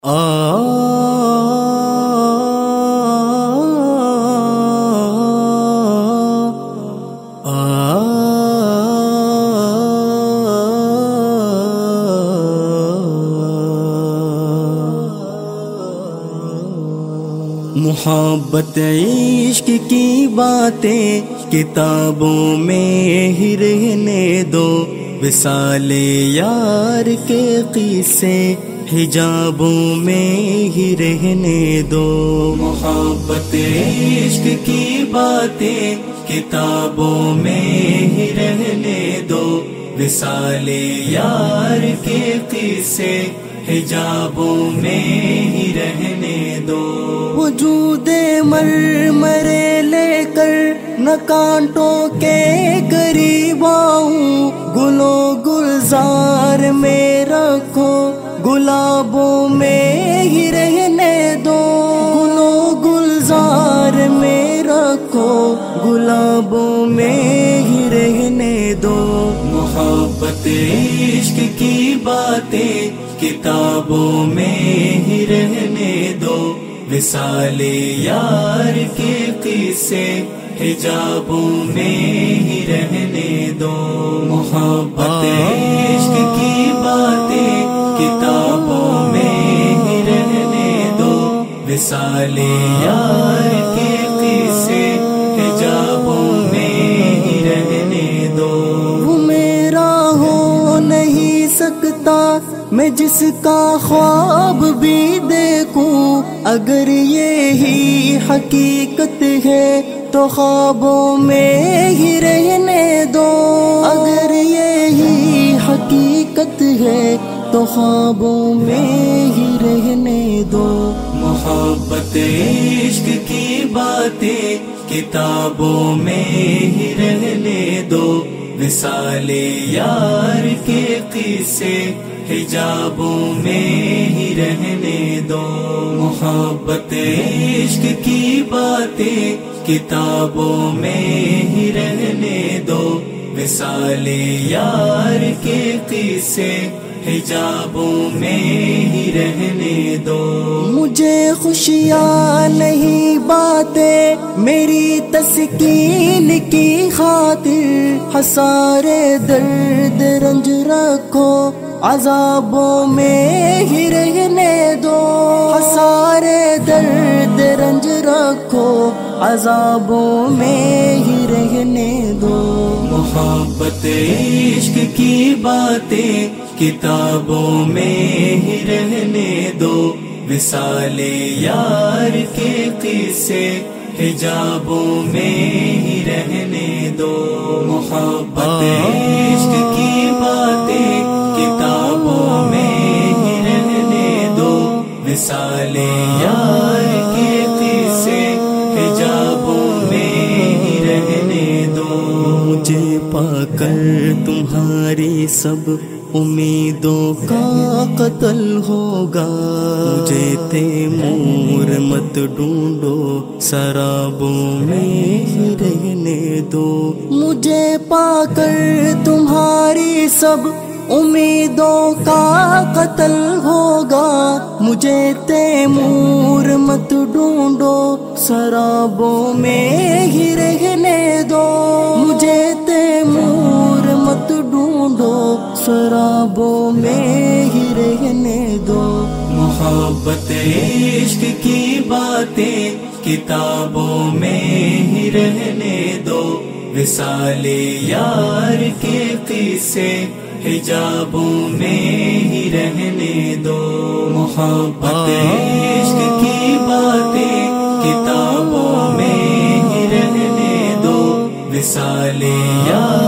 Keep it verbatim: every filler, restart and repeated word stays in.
آ محبت عشق کی باتیں کتابوں میں ہی رہنے دو، وصال یار کے قصے حجابوں میں ہی رہنے دو۔ محبت عشق کی باتیں کتابوں میں ہی رہنے دو، وصال یار کے قصے حجابوں میں ہی رہنے دو۔ وجود مرمرے لے کر نہ کانٹوں کے قریب آؤں، گلو گلزار میں رکھو گلابوں میں ہی رہنے دو، گلو گلزار میں رکھو گلابوں میں ہی رہنے دو۔ محبت عشق کی باتیں کتابوں میں ہی رہنے دو، وصال یار کے قصے حجابوں میں ہی رہنے دو۔ محبت عشق کی باتیں کتابوں میں ہی رہنے دو، وصال یار کے قصے حجابوں میں ہی رہنے دو۔ وہ میرا ہو نہیں سکتا میں جس کا خواب بھی دیکھوں، اگر یہی حقیقت ہے تو خوابوں میں ہی رہنے دو، اگر یہی حقیقت ہے تو خوابوں میں ہی رہنے دو۔ محبت عشق کی باتیں کتابوں میں ہی رہنے دو، وصال یار کے قصے حجابوں میں ہی رہنے دو۔ محبت عشق کی باتیں کتابوں میں ہی رہنے دو، وصال یار کے قصے حجابوں میں ہی رہنے دو۔ مجھے خوشیاں نہیں باتیں میری تسکین کی خاطر، حسارے درد رنج رکھو عذابوں میں ہی رہنے دو، حسارے درد رنج رکھو عذابوں میں ہی رہنے دو۔ محبت عشق کی باتیں کتابوں میں ہی رہنے دو، وصال یار کے قصے حجابوں میں ہی رہنے دو۔ محبت عشق کی باتیں کتابوں میں ہی رہنے دو، وصال یار کے قصے حجابوں میں ہی رہنے دو۔ مجھے پا کر تمہاری سب امیدوں کا قتل ہوگا، مجھے تیمور مت ڈھونڈو سرابوں میں ہی رہنے دو۔ مجھے پا کر تمہاری سب امیدوں کا قتل ہوگا، مجھے تیمور مت ڈھونڈو سرابوں میں ہی رہنے دو، مجھے تیمور مت ڈھونڈو سرابوں میں ہی رہنے دو۔ محبت عشق کی باتیں کتابوں میں ہی رہنے دو، وصال یار کے قصے حجابوں میں ہی رہنے دو۔ محبت عشق کی باتیں کتابوں میں ہی رہنے دو، وصال یار